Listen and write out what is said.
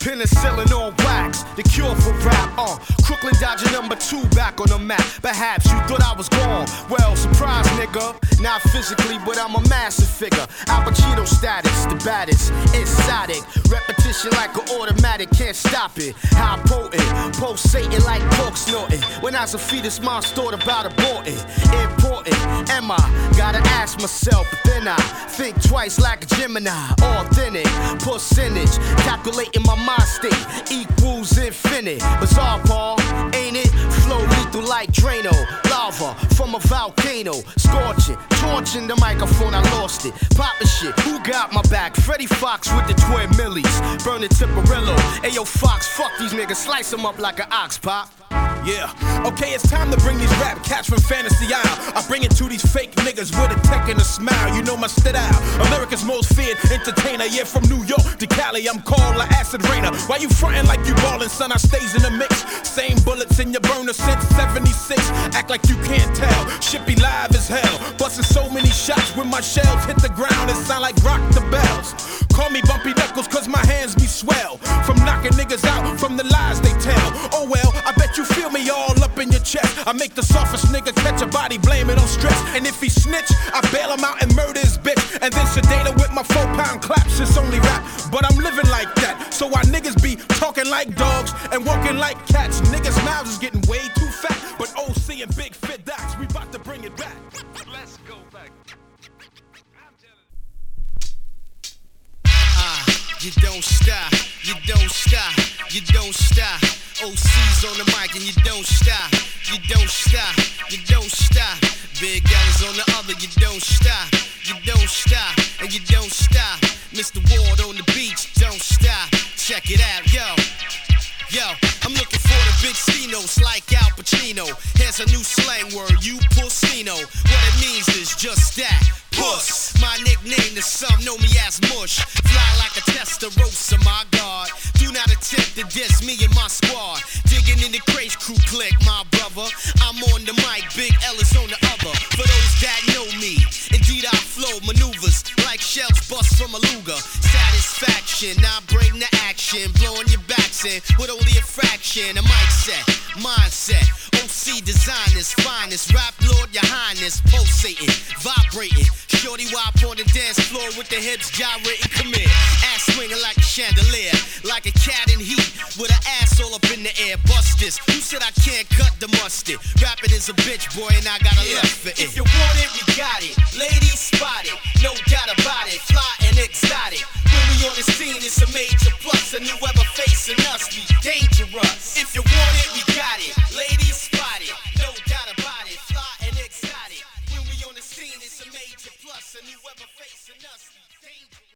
Penicillin on wax, the cure for rap. Crooklyn Dodger #2 back on the map. Perhaps you thought I was gone. Well, surprise, nigga. Not physically, but I'm a massive figure. Al Pacino status, the baddest, exotic. Repetition like an automatic, can't stop it. How potent, pulsating like pork snorting. When I was a fetus, mom's thought about aborting. Important, am I? Gotta ask myself, but then I think twice like a Gemini. Authentic, percentage, calculating my mind state equals infinite. Bizarre, Paul, ain't it? Flow lethal like Drano. Lava from a volcano, scorching, torching the microphone, I lost it. Poppin' shit, who got my back? Freddie Fox with the twin millies, burning Tipperillo. Ayo Fox, fuck these niggas, slice them up like an ox, pop. Yeah, okay, it's time to bring these rap cats from Fantasy Isle. I bring it to these fake niggas with a tech and a smile. You know my style, America's most feared entertainer. Yeah, from New York to Cali, I'm called an acid rainer. Why you frontin' like you ballin', son? I stays in the mix. Same bullets in your burner since 76. Act like you can't tell. Shit be live as hell. Bustin' so many shots when my shells hit the ground. It sound like rock the bells. Call me Bumpy Knuckles cause my hands be swell. From knocking niggas out from the lies they tell. Oh well, I bet you feel me all up in your chest. I make the softest nigga catch a body, blame it on stress. And if he snitch, I bail him out and murder his bitch. And then sedate her with my 4-pound claps. It's only rap, but I'm living like that. So why niggas be talking like dogs and walking like cats? Niggas' mouths is getting way too fat. But OC and Big Fit Docs, we bout to bring it back. Let's go back. You don't stop, you don't stop, you don't stop. OC's on the mic and you don't stop, you don't stop, you don't stop. Big L's on the other, you don't stop, you don't stop, and you don't stop. Mr. Ward on the beach, don't stop. Check it out, yo, I'm looking for the big Stinos like Al Pacino. Here's a new slang word, you pussino. What it means is just that, puss. My nickname to some know me as Mush. Fly like a Testarossa, my God. Do not attempt to diss me and my squad. Digging in the Craze Crew click, my brother. I'm on the mic, Big L is on the other. For those that know me, indeed I flow maneuvers like shells bust from a Luger. Satisfaction, I bring the action, blowing your backs in with only a fraction. A mic set, mindset, OC designers, finest, rap lord, your highness, pulsating, vibrating. Shorty wop on the dance floor with the hips gyrating, come here. Ass swinging like a chandelier, like a cat in heat, with her ass all up in the air. Bust this, who said I can't cut the mustard? Rapping is a bitch, boy, and I got a lust for it. If you want it, we got it. Ladies spot it, no doubt about it. Fly and exotic. When we on the scene, it's a major plus. And whoever facing us, we dangerous. If you want it, we got it. Ladies spot it, no doubt about it. Fly and exotic. When we on the scene, it's a major plus. And whoever facing us, we dangerous.